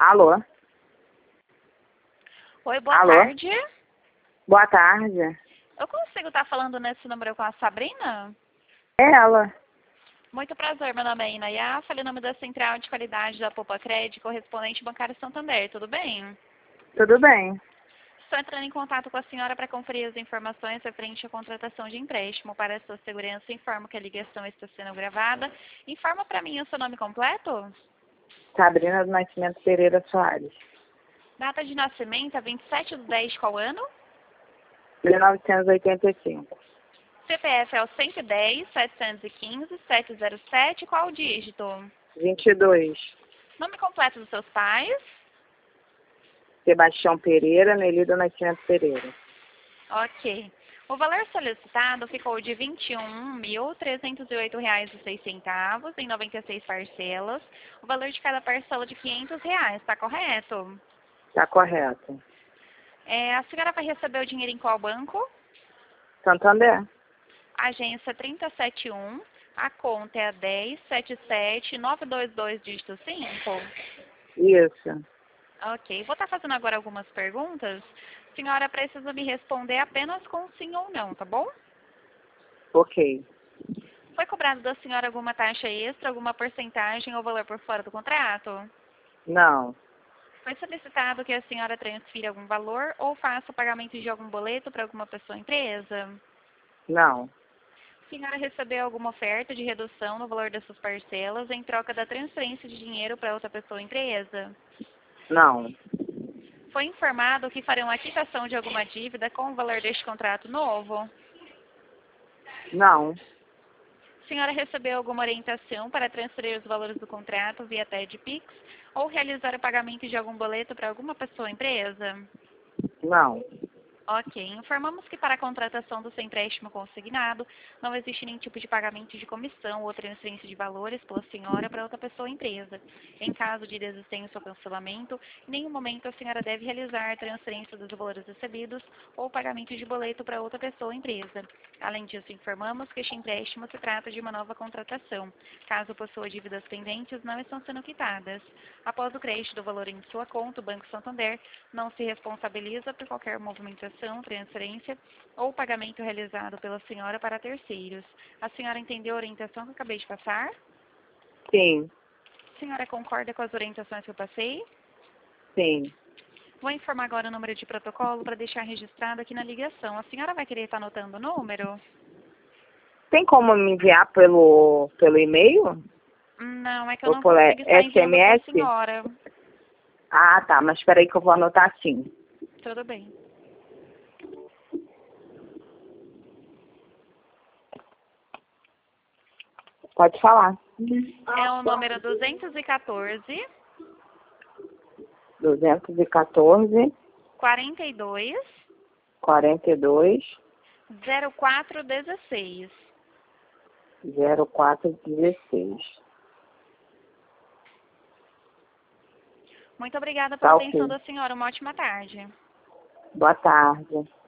Alô? Oi, boa Alô? tarde. Boa tarde. Eu consigo estar falando nesse número com a Sabrina? É ela. Muito prazer, meu nome é Inaya, falei o nome da Central de Qualidade da Poupa Crédito, correspondente bancário Santander, tudo bem? Tudo bem? Estou entrando em contato com a senhora para conferir as informações referente à contratação de empréstimo. Para a sua segurança, informo que a ligação está sendo gravada. Informa para mim o seu nome completo? Sabrina do Nascimento Pereira Soares. Data de nascimento é 27/10, qual ano? 1985. CPF é o 110-715-707, qual o dígito? 22. Nome completo dos seus pais? Sebastião Pereira, Nelly do Nascimento Pereira. Ok. O valor solicitado ficou de R$ 21.308,06 em 96 parcelas. O valor de cada parcela de R$ 500, está correto? Tá correto. A senhora vai receber o dinheiro em qual banco? Santander? Agência 371, a conta é a 1077-922, dígito 5. Isso. Ok, vou estar fazendo agora algumas perguntas. A senhora precisa me responder apenas com sim ou não, tá bom? Ok. Foi cobrado da senhora alguma taxa extra, alguma porcentagem ou valor por fora do contrato? Não. Foi solicitado que a senhora transfira algum valor ou faça o pagamento de algum boleto para alguma pessoa ou empresa? Não. A senhora recebeu alguma oferta de redução no valor das suas parcelas em troca da transferência de dinheiro para outra pessoa ou empresa? Não. Foi informado que farão a quitação de alguma dívida com o valor deste contrato novo? Não. A senhora recebeu alguma orientação para transferir os valores do contrato via TED Pix ou realizar o pagamento de algum boleto para alguma pessoa ou empresa? Não. Ok. Informamos que para a contratação do seu empréstimo consignado, não existe nenhum tipo de pagamento de comissão ou transferência de valores pela senhora para outra pessoa ou empresa. Em caso de desistência ou cancelamento, em nenhum momento a senhora deve realizar a transferência dos valores recebidos ou pagamento de boleto para outra pessoa ou empresa. Além disso, informamos que este empréstimo se trata de uma nova contratação. Caso possua dívidas pendentes, não estão sendo quitadas. Após o crédito do valor em sua conta, o Banco Santander não se responsabiliza por qualquer movimentação, transferência ou pagamento realizado pela senhora para terceiros. A senhora entendeu a orientação que eu acabei de passar? Sim. A senhora concorda com as orientações que eu passei? Sim. Vou informar agora o número de protocolo para deixar registrado aqui na ligação. A senhora vai querer estar anotando o número? Tem como me enviar pelo e-mail? Não, é que eu Ou não por consigo estar enviando para a SMS? senhora. Ah, tá. Mas espera aí que eu vou anotar sim. Tudo bem. Pode falar. É o número 214 214 42 42 0416. 0416. Muito obrigada pela Tá atenção ok. da senhora. Uma ótima tarde. Boa tarde.